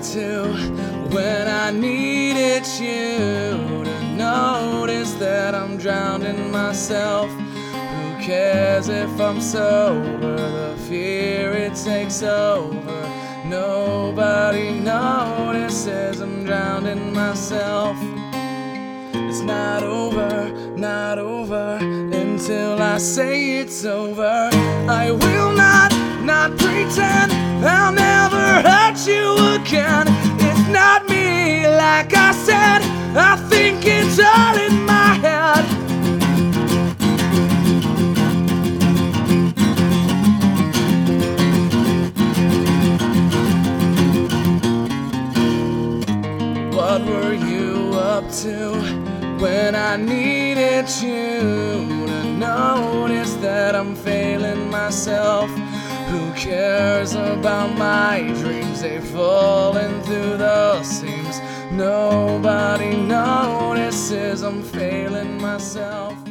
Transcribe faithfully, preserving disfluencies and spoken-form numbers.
to when I needed you to notice that I'm drowning myself. Who cares if I'm sober? The fear it takes over. Nobody notices I'm drowning myself. It's not over, not over until I say it's over. I will not, not pretend I'll never hurt you again. It's not me, like I said, I think it's all in my head. What were you up to when I needed you to notice that I'm failing myself? Who cares about my dreams? They've fallen through the seams. Nobody notices I'm failing myself.